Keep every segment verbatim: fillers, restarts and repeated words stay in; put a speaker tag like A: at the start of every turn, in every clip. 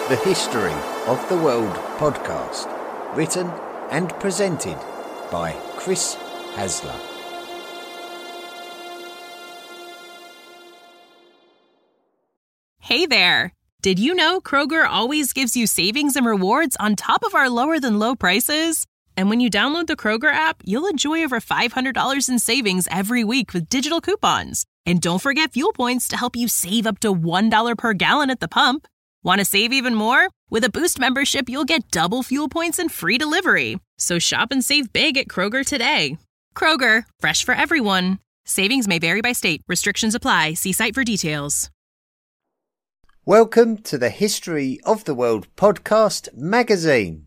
A: The History of the World podcast, written and presented by Chris Hasler.
B: Hey there! Did you know Kroger always gives you savings and rewards on top of our lower-than-low prices? And when you download the Kroger app, you'll enjoy over five hundred dollars in savings every week with digital coupons. And don't forget fuel points to help you save up to one dollar per gallon at the pump. Want to save even more? With a Boost membership, you'll get double fuel points and free delivery. So shop and save big at Kroger today. Kroger, fresh for everyone. Savings may vary by state. Restrictions apply. See site for details.
A: Welcome to the History of the World podcast magazine.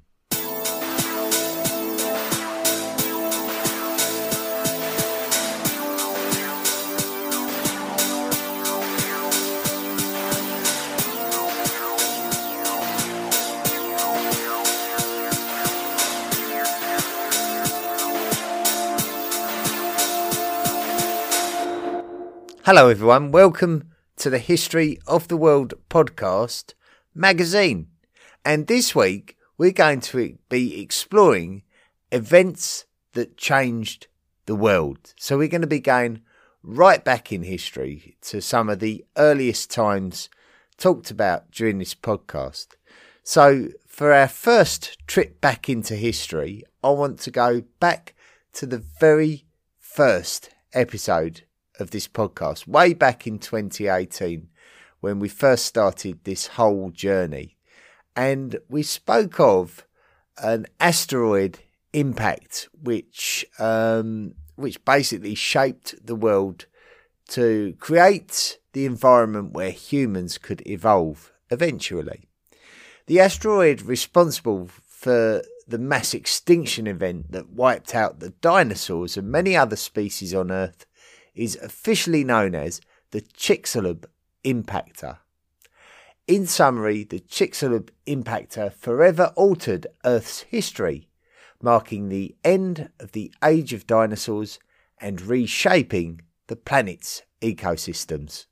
A: Hello everyone, welcome to the History of the World podcast magazine. And this week we're going to be exploring events that changed the world. So we're going to be going right back in history to some of the earliest times talked about during this podcast. So for our first trip back into history, I want to go back to the very first episode of this podcast, way back in twenty eighteen, when we first started this whole journey. And we spoke of an asteroid impact which um, which basically shaped the world to create the environment where humans could evolve eventually. The asteroid responsible for the mass extinction event that wiped out the dinosaurs and many other species on Earth is officially known as the Chicxulub impactor. In summary, the Chicxulub impactor forever altered Earth's history, marking the end of the age of dinosaurs and reshaping the planet's ecosystems.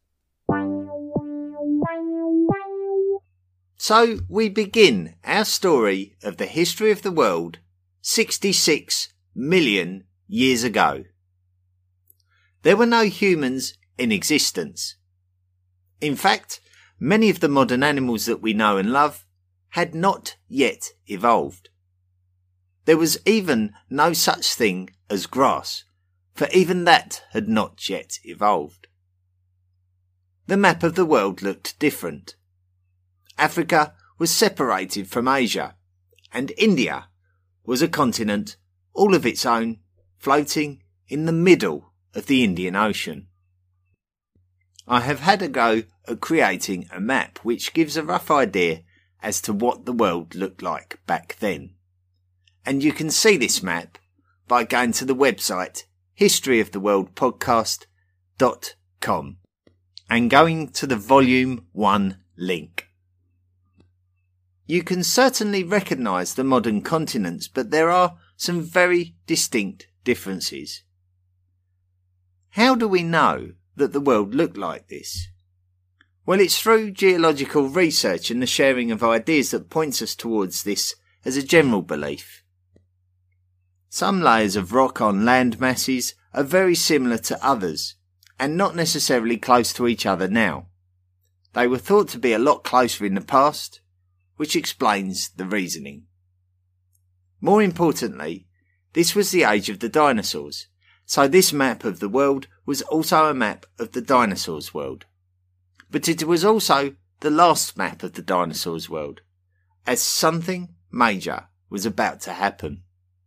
A: So we begin our story of the history of the world sixty-six million years ago. There were no humans in existence. In fact, many of the modern animals that we know and love had not yet evolved. There was even no such thing as grass, for even that had not yet evolved. The map of the world looked different. Africa was separated from Asia, and India was a continent all of its own, floating in the middle of the Indian Ocean. I have had a go at creating a map which gives a rough idea as to what the world looked like back then. And you can see this map by going to the website history of the world podcast dot com and going to the volume one link. You can certainly recognise the modern continents, but there are some very distinct differences. How do we know that the world looked like this? Well, it's through geological research and the sharing of ideas that points us towards this as a general belief. Some layers of rock on land masses are very similar to others, and not necessarily close to each other now. They were thought to be a lot closer in the past, which explains the reasoning. More importantly, this was the age of the dinosaurs. So this map of the world was also a map of the dinosaurs' world. But it was also the last map of the dinosaurs' world, as something major was about to happen.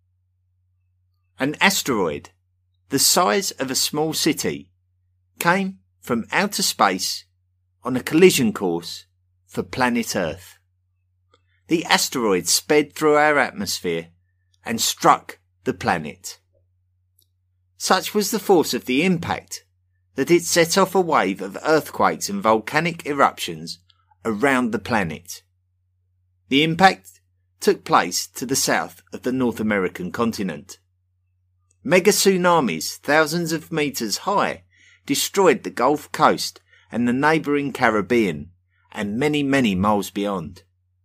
A: An asteroid, the size of a small city, came from outer space on a collision course for planet Earth. The asteroid sped through our atmosphere and struck the planet. Such was the force of the impact that it set off a wave of earthquakes and volcanic eruptions around the planet. The impact took place to the south of the North American continent. Mega tsunamis, thousands of metres high, destroyed the Gulf Coast and the neighbouring Caribbean, and many, many miles beyond.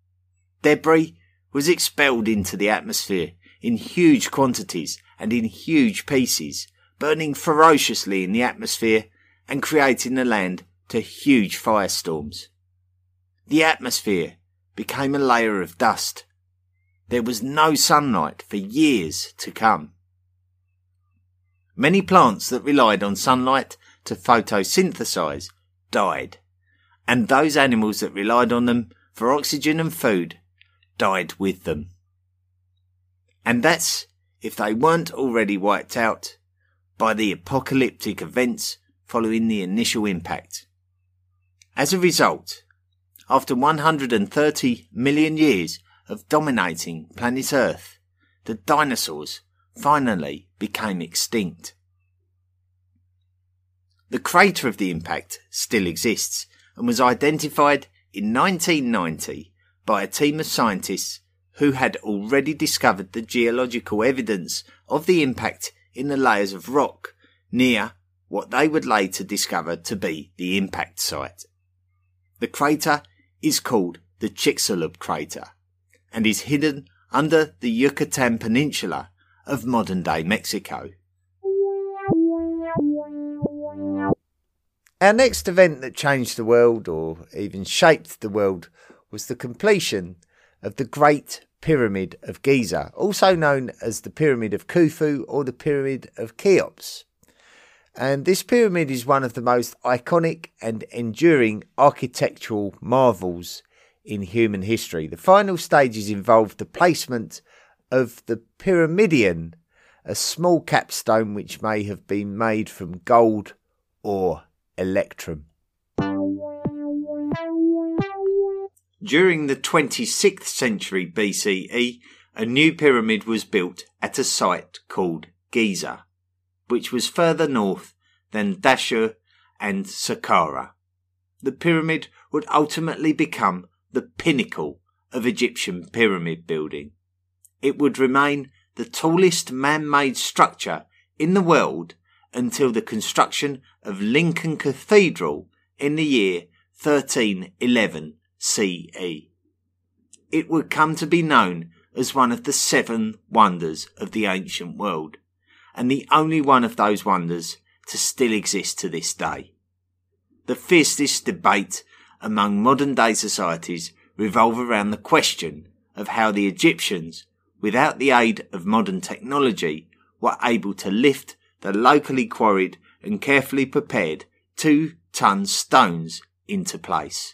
A: Debris was expelled into the atmosphere in huge quantities and in huge pieces, burning ferociously in the atmosphere and creating the land to huge firestorms. The atmosphere became a layer of dust. There was no sunlight for years to come. Many plants that relied on sunlight to photosynthesize died, and those animals that relied on them for oxygen and food died with them. And that's if they weren't already wiped out by the apocalyptic events following the initial impact. As a result, after one hundred thirty million years of dominating planet Earth, the dinosaurs finally became extinct. The crater of the impact still exists and was identified in nineteen ninety by a team of scientists who had already discovered the geological evidence of the impact in the layers of rock near what they would later discover to be the impact site. The crater is called the Chicxulub crater and is hidden under the Yucatan Peninsula of modern-day Mexico. Our next event that changed the world, or even shaped the world, was the completion of the Great Pyramid of Giza, also known as the Pyramid of Khufu or the Pyramid of Cheops. And this pyramid is one of the most iconic and enduring architectural marvels in human history. The final stages involved the placement of the pyramidion, a small capstone which may have been made from gold or electrum. During the twenty-sixth century B C E, a new pyramid was built at a site called Giza, which was further north than Dashur and Saqqara. The pyramid would ultimately become the pinnacle of Egyptian pyramid building. It would remain the tallest man-made structure in the world until the construction of Lincoln Cathedral in the year thirteen eleven C E. It would come to be known as one of the seven wonders of the ancient world, and the only one of those wonders to still exist to this day. The fiercest debate among modern-day societies revolve around the question of how the Egyptians, without the aid of modern technology, were able to lift the locally quarried and carefully prepared two-ton stones into place.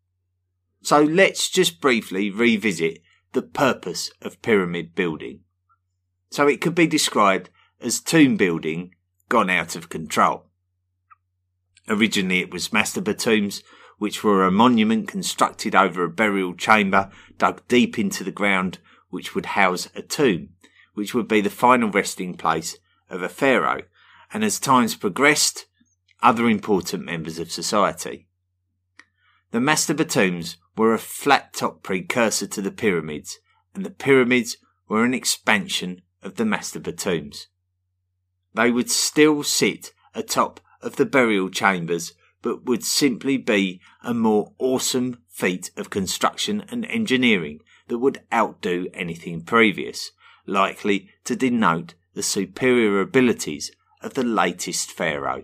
A: So let's just briefly revisit the purpose of pyramid building. So it could be described as tomb building gone out of control. Originally it was mastaba tombs, which were a monument constructed over a burial chamber dug deep into the ground, which would house a tomb, which would be the final resting place of a pharaoh, and as times progressed, other important members of society. The mastaba tombs were a flat-top precursor to the pyramids, and the pyramids were an expansion of the mastaba tombs. They would still sit atop of the burial chambers, but would simply be a more awesome feat of construction and engineering that would outdo anything previous, likely to denote the superior abilities of the latest pharaoh.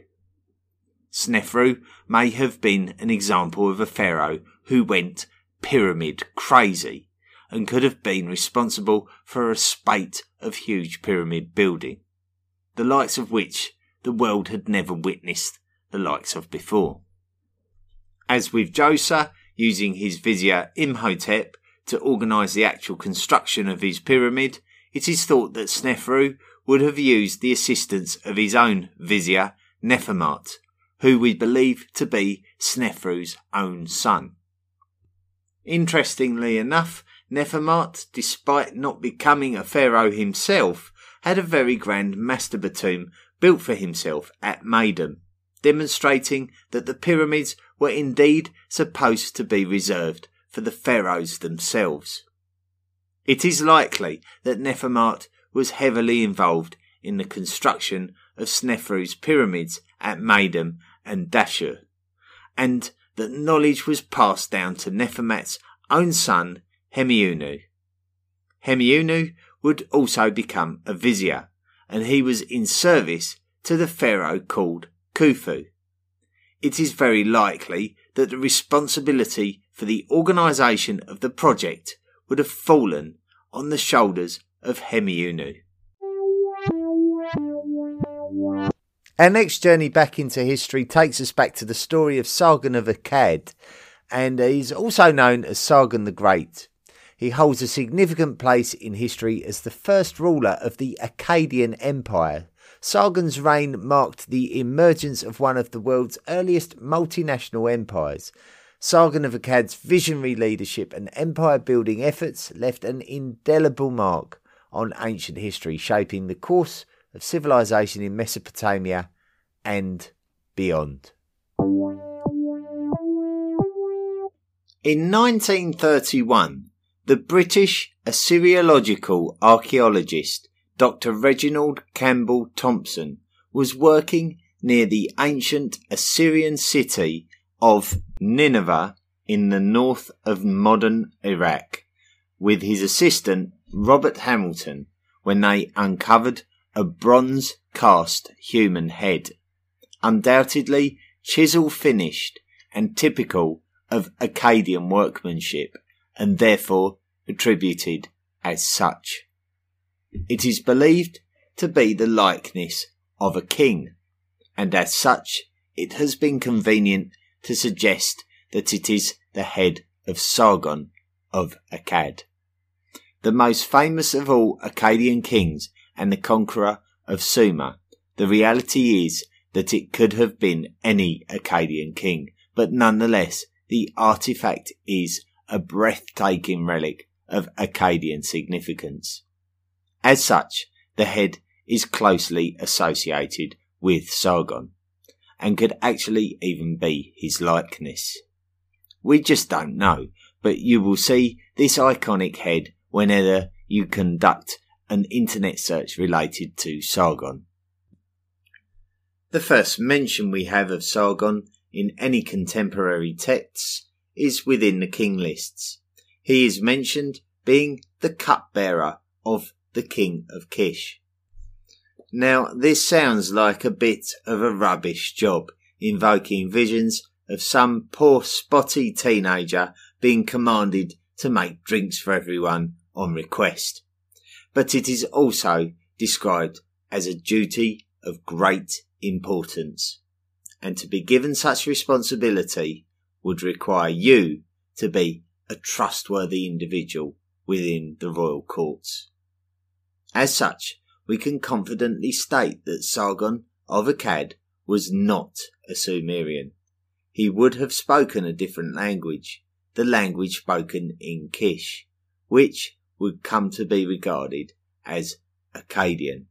A: Snefru may have been an example of a pharaoh who went pyramid crazy and could have been responsible for a spate of huge pyramid building, the likes of which the world had never witnessed the likes of before. As with Djoser using his vizier Imhotep to organise the actual construction of his pyramid, it is thought that Snefru would have used the assistance of his own vizier Nefermart, who we believe to be Snefru's own son. Interestingly enough, Nefermart, despite not becoming a pharaoh himself, had a very grand mastaba tomb built for himself at Maydum, demonstrating that the pyramids were indeed supposed to be reserved for the pharaohs themselves. It is likely that Nefermart was heavily involved in the construction of Snefru's pyramids at Maydum and Dashur, and that knowledge was passed down to Nefermat's own son Hemiunu. Hemiunu would also become a vizier, and he was in service to the pharaoh called Khufu. It is very likely that the responsibility for the organisation of the project would have fallen on the shoulders of Hemiunu. Our next journey back into history takes us back to the story of Sargon of Akkad, and he's also known as Sargon the Great. He holds a significant place in history as the first ruler of the Akkadian Empire. Sargon's reign marked the emergence of one of the world's earliest multinational empires. Sargon of Akkad's visionary leadership and empire-building efforts left an indelible mark on ancient history, shaping the course of civilization in Mesopotamia and beyond. In nineteen thirty-one, the British Assyriological archaeologist Doctor Reginald Campbell Thompson was working near the ancient Assyrian city of Nineveh in the north of modern Iraq with his assistant Robert Hamilton when they uncovered a bronze cast human head, undoubtedly chisel finished and typical of Akkadian workmanship, and therefore attributed as such. It is believed to be the likeness of a king, and as such it has been convenient to suggest that it is the head of Sargon of Akkad, the most famous of all Akkadian kings and the conqueror of Sumer. The reality is that it could have been any Akkadian king, but nonetheless the artifact is a breathtaking relic of Akkadian significance. As such, the head is closely associated with Sargon, and could actually even be his likeness. We just don't know, but you will see this iconic head whenever you conduct an internet search related to Sargon. The first mention we have of Sargon in any contemporary texts is within the king lists. He is mentioned being the cupbearer of the king of Kish. Now, this sounds like a bit of a rubbish job, invoking visions of some poor spotty teenager being commanded to make drinks for everyone on request. But it is also described as a duty of great importance, and to be given such responsibility would require you to be a trustworthy individual within the royal courts. As such, we can confidently state that Sargon of Akkad was not a Sumerian. He would have spoken a different language, the language spoken in Kish, which would come to be regarded as Akkadian.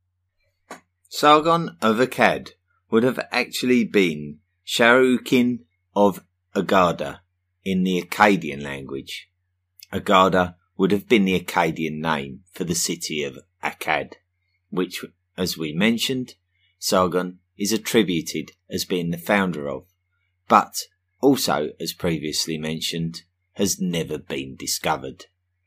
A: Sargon of Akkad would have actually been Sharukin of Agada in the Akkadian language. Agada would have been the Akkadian name for the city of Akkad, which, as we mentioned, Sargon is attributed as being the founder of, but also, as previously mentioned, has never been discovered.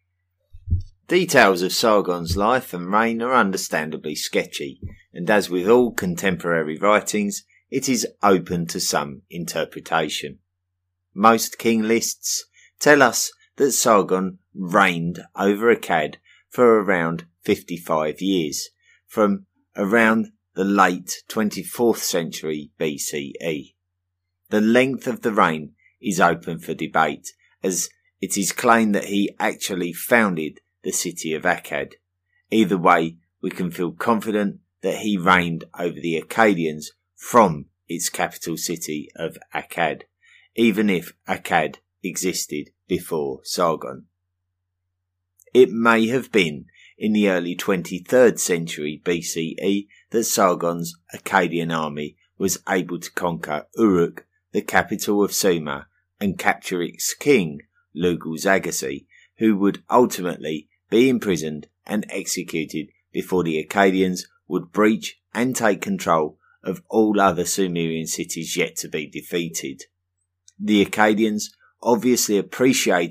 A: Details of Sargon's life and reign are understandably sketchy, and as with all contemporary writings, it is open to some interpretation. Most king lists tell us that Sargon reigned over Akkad for around fifty-five years, from around the late twenty-fourth century B C E. The length of the reign is open for debate, as it is claimed that he actually founded the city of Akkad. Either way, we can feel confident that he reigned over the Akkadians from its capital city of Akkad, even if Akkad existed before Sargon. It may have been in the early twenty-third century B C E that Sargon's Akkadian army was able to conquer Uruk, the capital of Sumer, and capture its king, Lugal-Zaggisi, who would ultimately be imprisoned and executed before the Akkadians would breach and take control of all other Sumerian cities yet to be defeated. The Akkadians obviously appreciated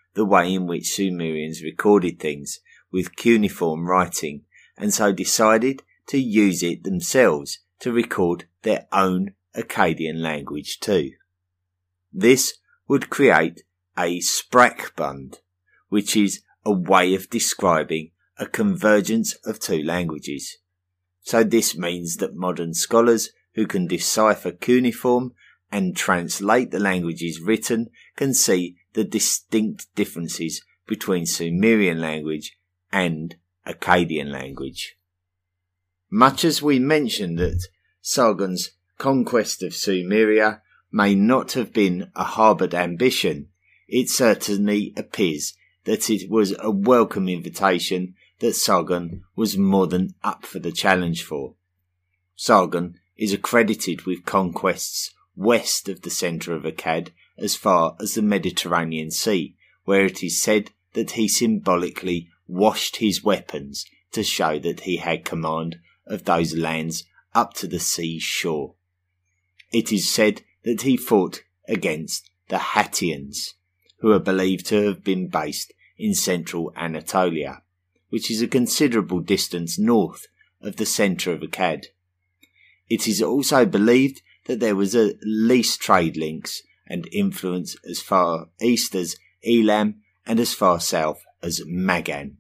A: the way in which Sumerians recorded things with cuneiform writing, and so decided to use it themselves to record their own Akkadian language too. This would create a sprachbund, which is a way of describing a convergence of two languages. So this means that modern scholars who can decipher cuneiform and translate the languages written can see the distinct differences between Sumerian language and Akkadian language. Much as we mentioned that Sargon's conquest of Sumeria may not have been a harboured ambition, it certainly appears that it was a welcome invitation that Sargon was more than up for the challenge for. Sargon is accredited with conquests west of the centre of Akkad as far as the Mediterranean Sea, where it is said that he symbolically washed his weapons to show that he had command of those lands up to the sea's shore. It is said that he fought against the Hattians, who are believed to have been based in central Anatolia, which is a considerable distance north of the centre of Akkad. It is also believed that there was at least trade links and influence as far east as Elam and as far south as Magan.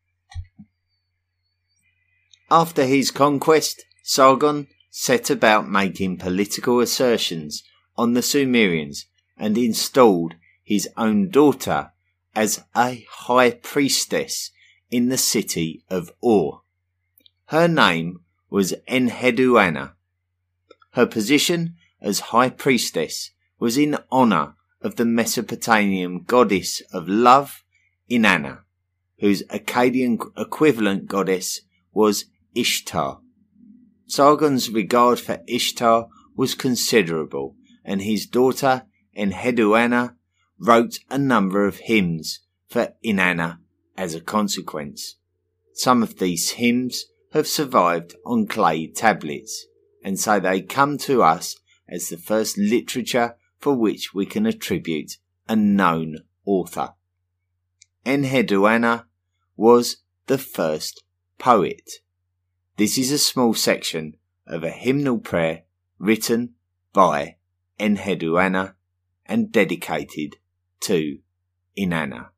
A: After his conquest, Sargon set about making political assertions on the Sumerians and installed his own daughter as a high priestess in the city of Ur. Her name was Enheduanna. Her position as high priestess was in honour of the Mesopotamian goddess of love, Inanna, whose Akkadian equivalent goddess was Ishtar. Sargon's regard for Ishtar was considerable, and his daughter Enheduanna wrote a number of hymns for Inanna as a consequence. Some of these hymns have survived on clay tablets, and so they come to us as the first literature for which we can attribute a known author. Enheduanna was the first poet. This is a small section of a hymnal prayer written by Enheduanna and dedicated to Inanna.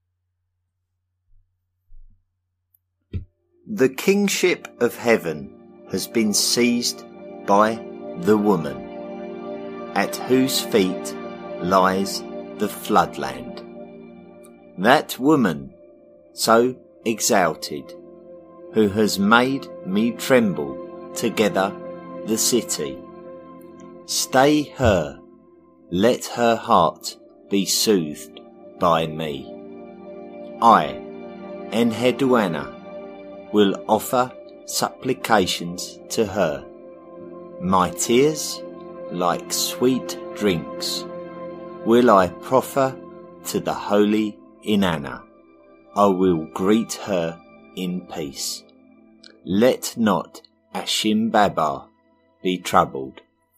A: The kingship of heaven has been seized by the woman, at whose feet lies the floodland. That woman, so exalted, who has made me tremble together the city. Stay her, let her heart be soothed by me. I, Enheduanna, will offer supplications to her. My tears, like sweet drinks, will I proffer to the holy Inanna. I will greet her in peace. Let not Ashimbabar be troubled.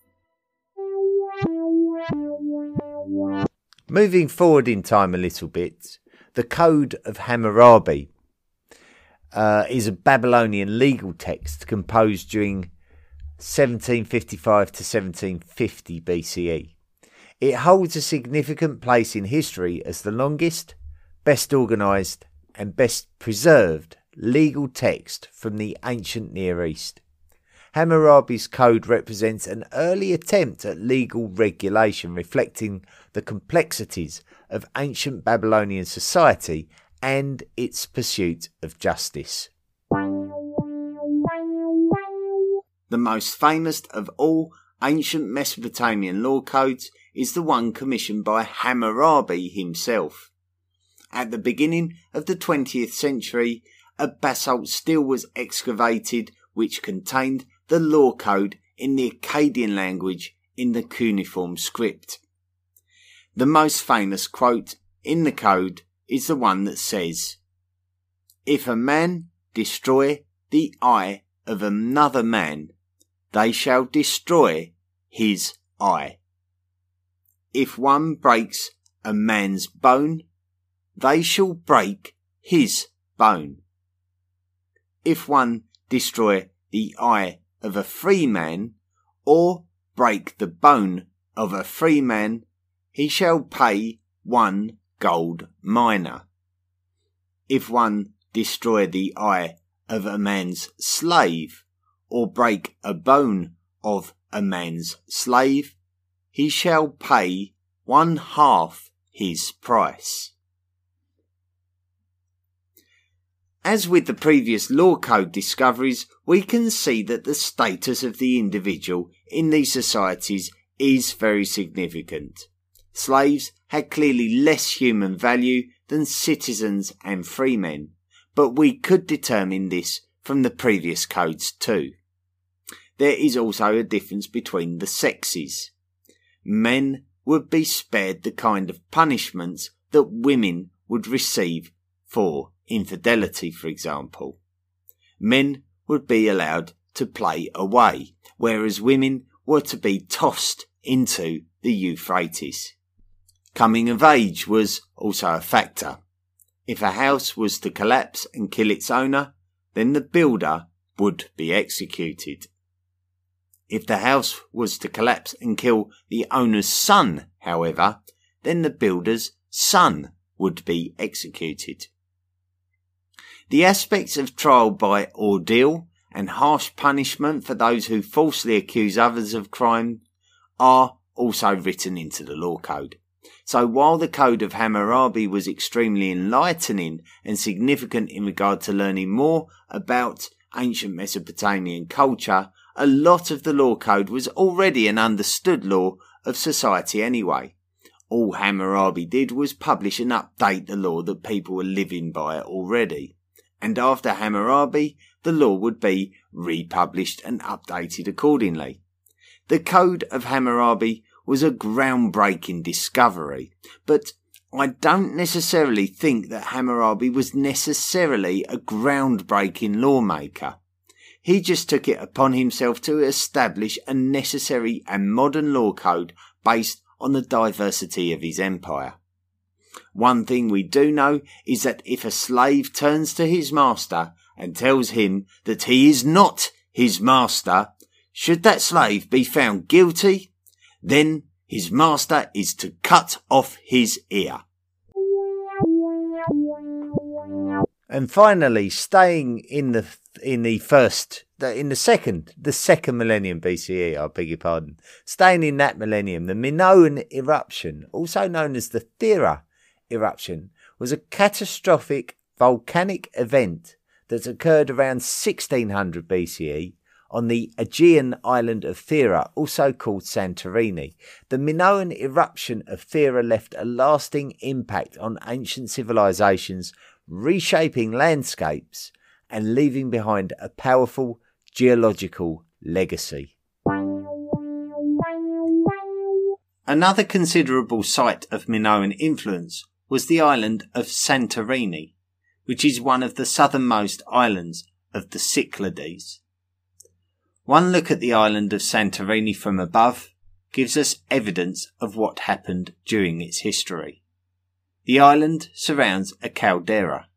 A: Moving forward in time a little bit, the Code of Hammurabi uh, is a Babylonian legal text composed during seventeen fifty-five to seventeen fifty B C E. It holds a significant place in history as the longest, best organised and best preserved legal text from the ancient Near East. Hammurabi's code represents an early attempt at legal regulation reflecting the complexities of ancient Babylonian society and its pursuit of justice. The most famous of all ancient Mesopotamian law codes is the one commissioned by Hammurabi himself. At the beginning of the twentieth century, a basalt still was excavated which contained the law code in the Akkadian language in the cuneiform script. The most famous quote in the code is the one that says, "If a man destroy the eye of another man, they shall destroy his eye. If one breaks a man's bone, they shall break his bone. If one destroy the eye of a free man, or break the bone of a free man, he shall pay one gold mina. If one destroy the eye of a man's slave, or break a bone of a man's slave, he shall pay one half his price. As with the previous law code discoveries, we can see that the status of the individual in these societies is very significant. Slaves had clearly less human value than citizens and freemen, but we could determine this from the previous codes too. There is also a difference between the sexes. Men would be spared the kind of punishments that women would receive for infidelity, for example. Men would be allowed to play away, whereas women were to be tossed into the Euphrates. Coming of age was also a factor. If a house was to collapse and kill its owner, then the builder would be executed. If the house was to collapse and kill the owner's son, however, then the builder's son would be executed. The aspects of trial by ordeal and harsh punishment for those who falsely accuse others of crime are also written into the law code. So while the Code of Hammurabi was extremely enlightening and significant in regard to learning more about ancient Mesopotamian culture, a lot of the law code was already an understood law of society anyway. All Hammurabi did was publish and update the law that people were living by already. And after Hammurabi, the law would be republished and updated accordingly. The Code of Hammurabi was a groundbreaking discovery, but I don't necessarily think that Hammurabi was necessarily a groundbreaking lawmaker. He just took it upon himself to establish a necessary and modern law code based on the diversity of his empire. One thing we do know is that if a slave turns to his master and tells him that he is not his master, should that slave be found guilty, then his master is to cut off his ear. And finally, staying in the in the first, in the second, the second millennium B C E, I beg your pardon, staying in that millennium, the Minoan eruption, also known as the Thera eruption, was a catastrophic volcanic event that occurred around sixteen hundred B C E on the Aegean island of Thera, also called Santorini. The Minoan eruption of Thera left a lasting impact on ancient civilizations, reshaping landscapes and leaving behind a powerful geological legacy. Another considerable site of Minoan influence was the island of Santorini, which is one of the southernmost islands of the Cyclades. One look at the island of Santorini from above gives us evidence of what happened during its history. The island surrounds a caldera.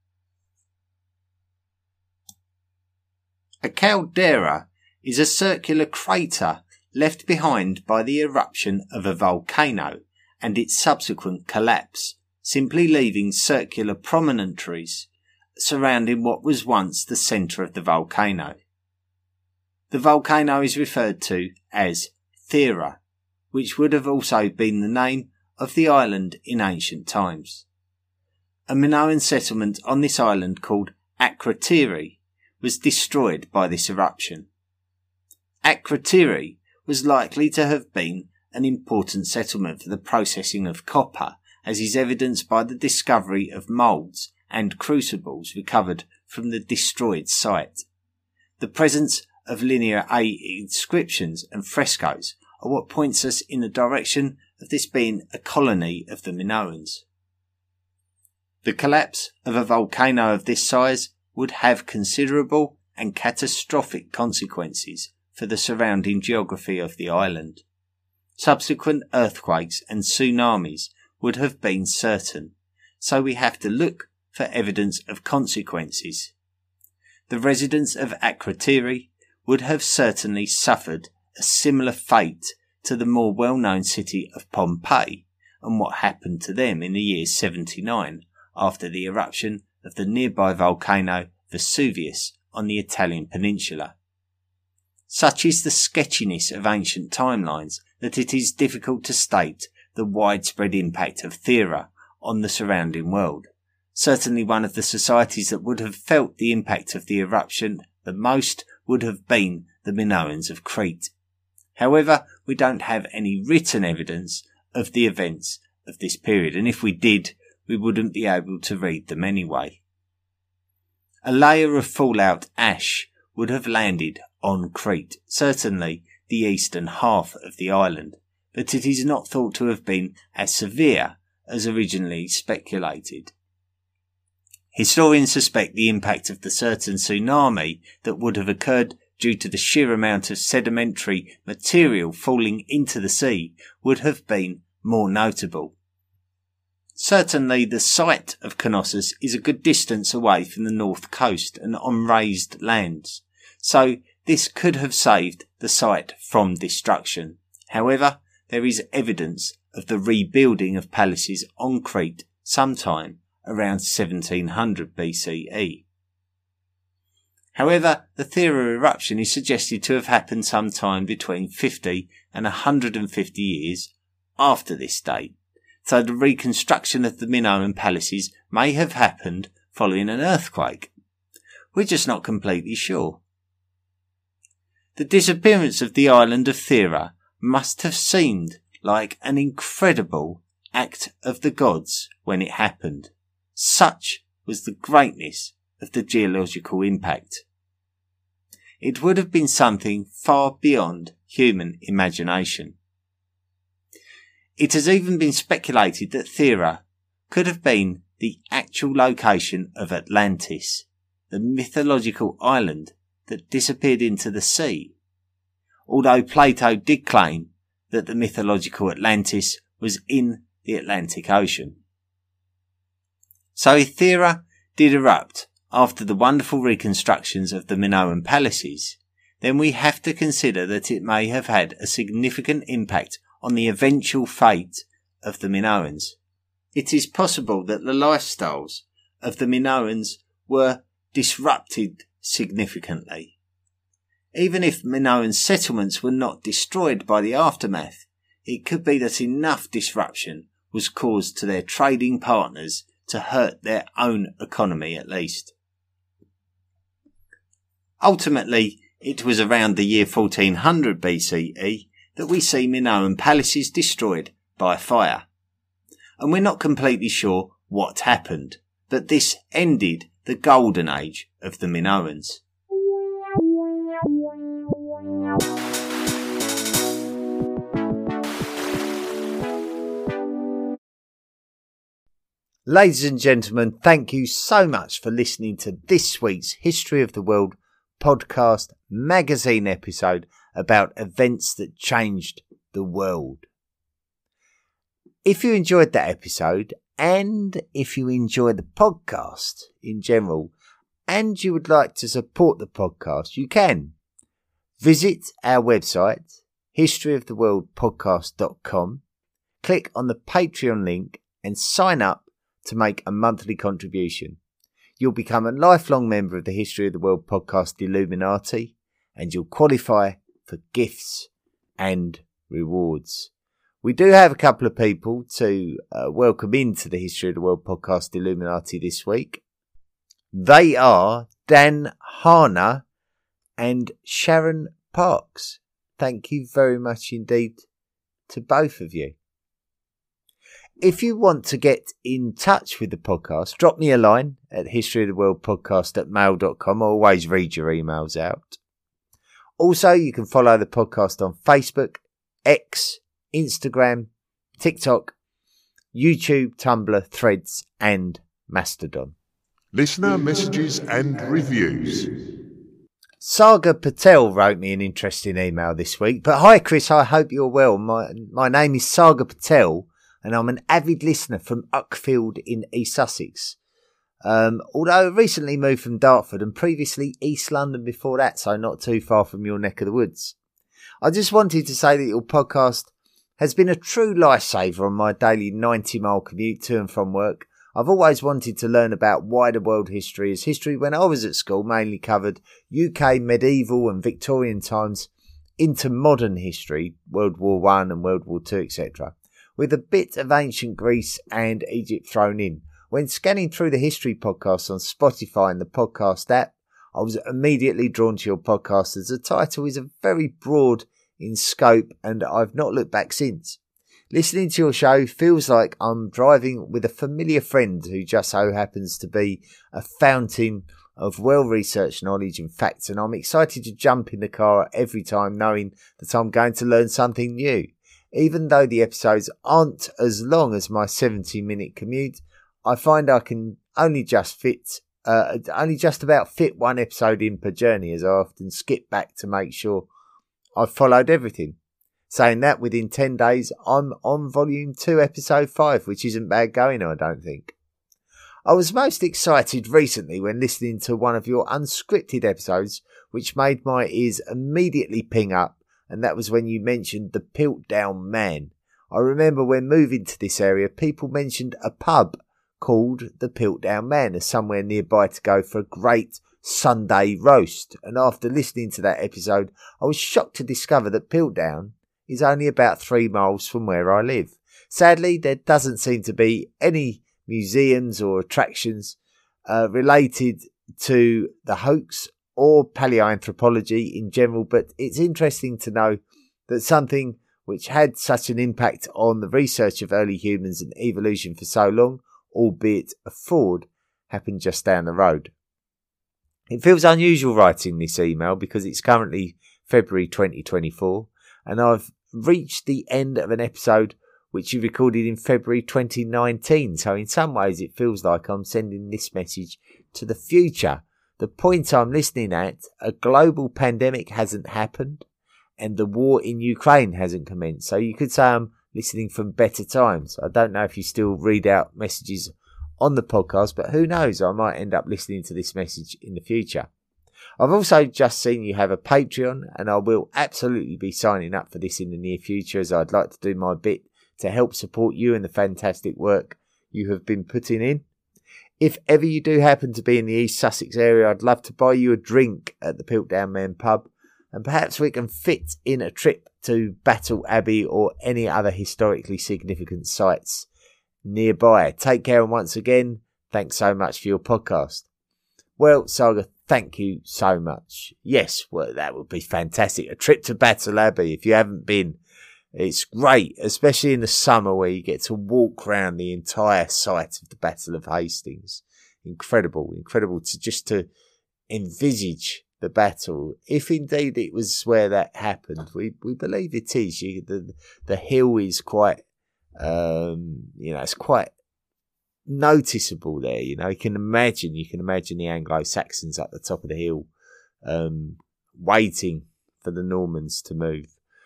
A: A caldera is a circular crater left behind by the eruption of a volcano and its subsequent collapse, simply leaving circular promontories surrounding what was once the centre of the volcano. The volcano is referred to as Thera, which would have also been the name of the island in ancient times. A Minoan settlement on this island called Akrotiri was destroyed by this eruption. Akrotiri was likely to have been an important settlement for the processing of copper, as is evidenced by the discovery of moulds and crucibles recovered from the destroyed site. The presence of Linear A inscriptions and frescoes are what points us in the direction of this being a colony of the Minoans. The collapse of a volcano of this size would have considerable and catastrophic consequences for the surrounding geography of the island. Subsequent earthquakes and tsunamis would have been certain, so we have to look for evidence of consequences. The residents of Akrotiri would have certainly suffered a similar fate to the more well-known city of Pompeii and what happened to them in the year seventy-nine after the eruption of the nearby volcano Vesuvius on the Italian peninsula. Such is the sketchiness of ancient timelines that it is difficult to state the widespread impact of Thera on the surrounding world. Certainly one of the societies that would have felt the impact of the eruption the most would have been the Minoans of Crete. However, we don't have any written evidence of the events of this period, and if we did, we wouldn't be able to read them anyway. A layer of fallout ash would have landed on Crete, certainly the eastern half of the island, but it is not thought to have been as severe as originally speculated. Historians suspect the impact of the certain tsunami that would have occurred due to the sheer amount of sedimentary material falling into the sea would have been more notable. Certainly the site of Knossos is a good distance away from the north coast and on raised lands, so this could have saved the site from destruction. However, there is evidence of the rebuilding of palaces on Crete sometime around seventeen hundred B C E. However, the Thera eruption is suggested to have happened sometime between fifty and one hundred fifty years after this date, so the reconstruction of the Minoan palaces may have happened following an earthquake. We're just not completely sure. The disappearance of the island of Thera must have seemed like an incredible act of the gods when it happened. Such was the greatness of the geological impact. It would have been something far beyond human imagination. It has even been speculated that Thera could have been the actual location of Atlantis, the mythological island that disappeared into the sea, although Plato did claim that the mythological Atlantis was in the Atlantic Ocean. So if Thera did erupt after the wonderful reconstructions of the Minoan palaces, then we have to consider that it may have had a significant impact on the eventual fate of the Minoans. It is possible that the lifestyles of the Minoans were disrupted significantly. Even if Minoan settlements were not destroyed by the aftermath, it could be that enough disruption was caused to their trading partners to hurt their own economy at least. Ultimately, it was around the year fourteen hundred B C E that we see Minoan palaces destroyed by fire. And we're not completely sure what happened, but this ended the golden age of the Minoans.
C: Ladies and gentlemen, thank you so much for listening to this week's History of the World podcast magazine episode about events that changed the world. If you enjoyed that episode, and if you enjoy the podcast in general, and you would like to support the podcast, you can visit our website, history of the world podcast dot com, click on the Patreon link and sign up to make a monthly contribution. You'll become a lifelong member of the History of the World podcast Illuminati, and you'll qualify for gifts and rewards. We do have a couple of people to uh, welcome into the History of the World podcast Illuminati this week. They are Dan Harner and Sharon Parks. Thank you very much indeed to both of you. If you want to get in touch with the podcast, drop me a line at history of the world podcast at mail dot com. I always read your emails out. Also, you can follow the podcast on Facebook, X, Instagram, TikTok, YouTube, Tumblr, Threads, and Mastodon.
D: Listener messages and reviews.
C: Saga Patel wrote me an interesting email this week. But hi, Chris. I hope you're well. My my name is Saga Patel. and I'm an avid listener from Uckfield in East Sussex. Um, although I recently moved from Dartford and previously East London before that, so not too far from your neck of the woods. I just wanted to say that your podcast has been a true lifesaver on my daily ninety mile commute to and from work. I've always wanted to learn about wider world history, as history when I was at school mainly covered U K medieval and Victorian times into modern history, World War One and World War Two, et cetera, with a bit of ancient Greece and Egypt thrown in. When scanning through the history podcasts on Spotify and the podcast app, I was immediately drawn to your podcast as the title is very broad in scope and I've not looked back since. Listening to your show feels like I'm driving with a familiar friend who just so happens to be a fountain of well-researched knowledge and facts, and I'm excited to jump in the car every time knowing that I'm going to learn something new. Even though the episodes aren't as long as my seventy minute commute, I find I can only just fit, uh, only just about fit one episode in per journey, as I often skip back to make sure I've followed everything. Saying that, within ten days, I'm on volume two, episode five, which isn't bad going, I don't think. I was most excited recently when listening to one of your unscripted episodes, which made my ears immediately ping up, and that was when you mentioned the Piltdown Man. I remember when moving to this area, people mentioned a pub called the Piltdown Man as somewhere nearby to go for a great Sunday roast, and after listening to that episode, I was shocked to discover that Piltdown is only about three miles from where I live. Sadly, there doesn't seem to be any museums or attractions uh, related to the hoax or paleoanthropology in general, but it's interesting to know that something which had such an impact on the research of early humans and evolution for so long, albeit a fraud, happened just down the road. It feels unusual writing this email because it's currently February twenty twenty-four and I've reached the end of an episode which you recorded in February twenty nineteen, so in some ways it feels like I'm sending this message to the future. The point I'm listening at, a global pandemic hasn't happened and the war in Ukraine hasn't commenced, so you could say I'm listening from better times. I don't know if you still read out messages on the podcast, but who knows, I might end up listening to this message in the future. I've also just seen you have a Patreon, and I will absolutely be signing up for this in the near future, as I'd like to do my bit to help support you and the fantastic work you have been putting in. If ever you do happen to be in the East Sussex area, I'd love to buy you a drink at the Piltdown Man pub, and perhaps we can fit in a trip to Battle Abbey or any other historically significant sites nearby. Take care, and once again, thanks so much for your podcast. Well, Saga, thank you so much. Yes, well, that would be fantastic. A trip to Battle Abbey, if you haven't been, it's great, especially in the summer where you get to walk around the entire site of the Battle of Hastings. Incredible, incredible to just to envisage the battle, if indeed it was where that happened. We we believe it is. You, the the hill is quite, um, you know, it's quite noticeable there. You know, you can imagine, you can imagine the Anglo-Saxons at the top of the hill, um, waiting for the Normans to move.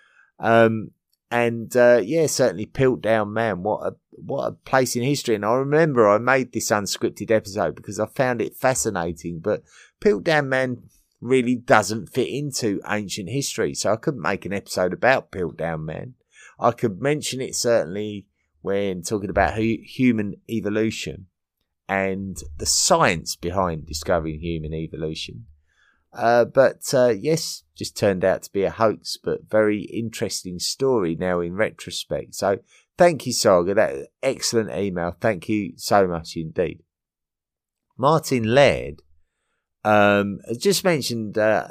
C: Um, and uh, yeah, certainly Piltdown Man. What a what a place in history. And I remember I made this unscripted episode because I found it fascinating. But Piltdown Man really doesn't fit into ancient history, so I couldn't make an episode about Piltdown Man. I could mention it certainly when talking about hu- human evolution and the science behind discovering human evolution. Uh, but uh, yes, just turned out to be a hoax, but very interesting story now in retrospect. So thank you, Saga. That was an excellent email. Thank you so much indeed. Martin Laird Um, just mentioned, uh,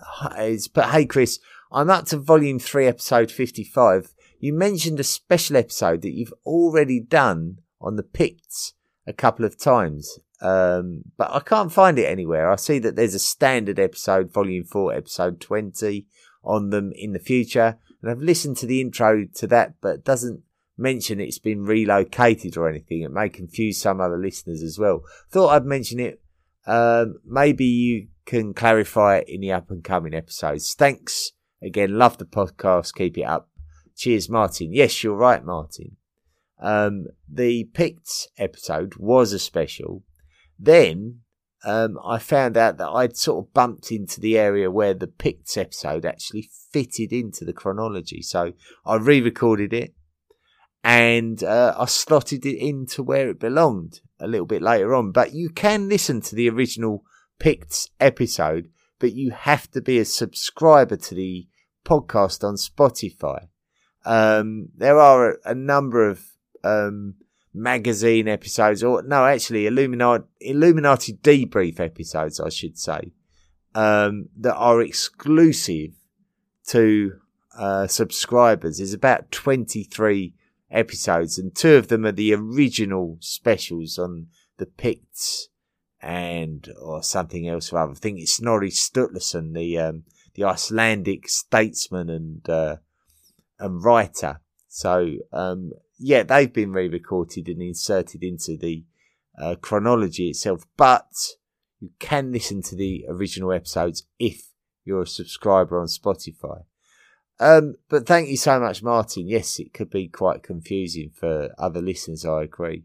C: but hey Chris, I'm up to volume three, episode fifty-five. You mentioned a special episode that you've already done on the Picts a couple of times, um, but I can't find it anywhere. I see that there's a standard episode, volume four, episode twenty on them in the future, and I've listened to the intro to that, but it doesn't mention it's been relocated or anything. It may confuse some other listeners as well. Thought I'd mention it. Um, maybe you can clarify it in the up and coming episodes. Thanks again. Love the podcast. Keep it up. Cheers, Martin. Yes, you're right, Martin. Um, the Picts episode was a special. Then um, I found out that I'd sort of bumped into the area where the Picts episode actually fitted into the chronology. So I re-recorded it and uh, I slotted it into where it belonged a little bit later on. But you can listen to the original Picts episode, but you have to be a subscriber to the podcast on Spotify. Um, there are a, a number of um, magazine episodes, or no, actually Illuminati, Illuminati debrief episodes, I should say, um, that are exclusive to uh, subscribers. There's about twenty-three episodes, and two of them are the original specials on the Picts and or something else or other. I think it's Snorri Sturluson, the um, the Icelandic statesman and uh, and writer. So um, yeah, they've been re-recorded and inserted into the uh, chronology itself. But you can listen to the original episodes if you're a subscriber on Spotify. Um, but thank you so much, Martin. Yes, it could be quite confusing for other listeners, I agree.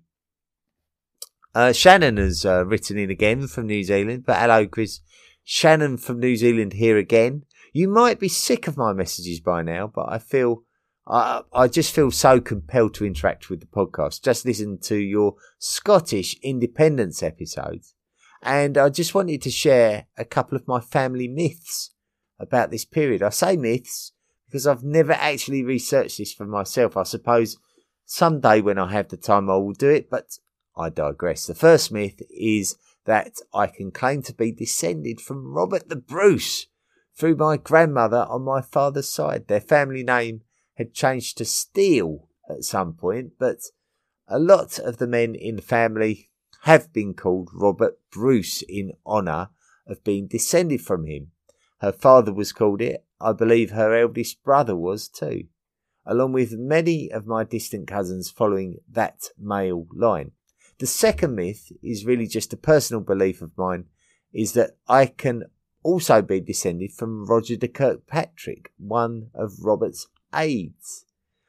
C: Uh, Shannon has uh, written in again from New Zealand, but hello, Chris. Shannon from New Zealand here again. You might be sick of my messages by now, but I feel, I, I just feel so compelled to interact with the podcast. Just listen to your Scottish independence episodes. And I just wanted to share a couple of my family myths about this period. I say myths because I've never actually researched this for myself. I suppose someday when I have the time I will do it, but I digress. The first myth is that I can claim to be descended from Robert the Bruce through my grandmother on my father's side. Their family name had changed to Steele at some point, but a lot of the men in the family have been called Robert Bruce in honour of being descended from him. Her father was called it. I believe her eldest brother was too, along with many of my distant cousins following that male line. The second myth is really just a personal belief of mine, is that I can also be descended from Roger de Kirkpatrick, one of Robert's aides.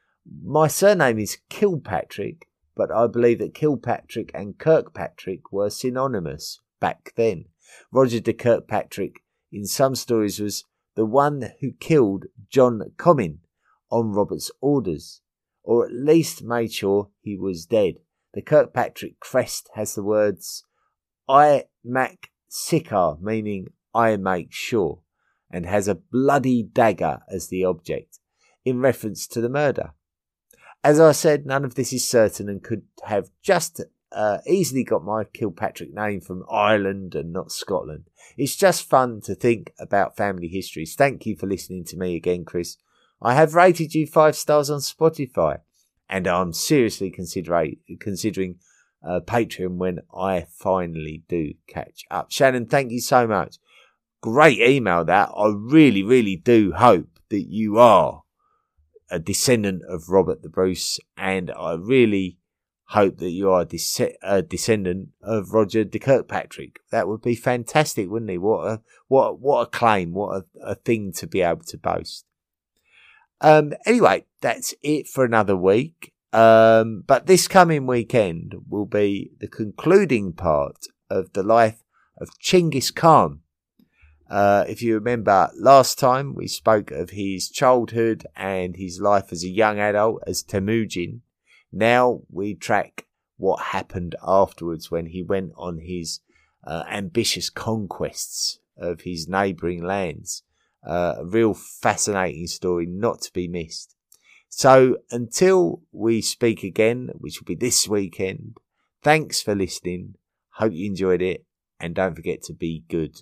C: My surname is Kilpatrick, but I believe that Kilpatrick and Kirkpatrick were synonymous back then. Roger de Kirkpatrick, in some stories, was the one who killed John Comyn on Robert's orders, or at least made sure he was dead. The Kirkpatrick crest has the words I mac sicar, meaning I make sure, and has a bloody dagger as the object, in reference to the murder. As I said, none of this is certain and could have just uh, easily got my Kilpatrick name from Ireland and not Scotland. It's just fun to think about family histories. Thank you for listening to me again, Chris. I have rated you five stars on Spotify, and I'm seriously considering considering uh, Patreon when I finally do catch up. Shannon, thank you so much. Great email that. I really, really do hope that you are a descendant of Robert the Bruce, and I really hope that you are des- a descendant of Roger de Kirkpatrick. That would be fantastic, wouldn't it? What a what what a claim, what a, a thing to be able to boast. Um, anyway, that's it for another week. Um, but this coming weekend will be the concluding part of the life of Chinggis Khan. Uh, if you remember last time, we spoke of his childhood and his life as a young adult as Temujin. Now we track what happened afterwards when he went on his uh, ambitious conquests of his neighbouring lands. Uh, a real fascinating story not to be missed. So until we speak again, which will be this weekend, thanks for listening. Hope you enjoyed it, and don't forget to be good.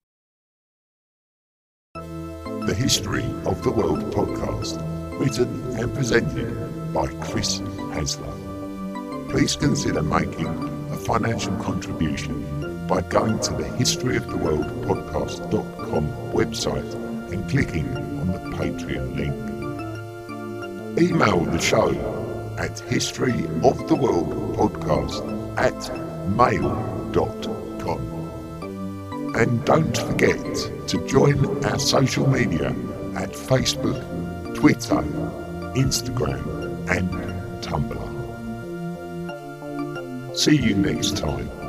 D: The History of the World podcast, written and presented by Chris Hasler. Please consider making a financial contribution by going to the history of the world podcast dot com website and clicking on the Patreon link. Email the show at historyoftheworldpodcast at mail dot com. And don't forget to join our social media at Facebook, Twitter, Instagram and Tumblr. See you next time.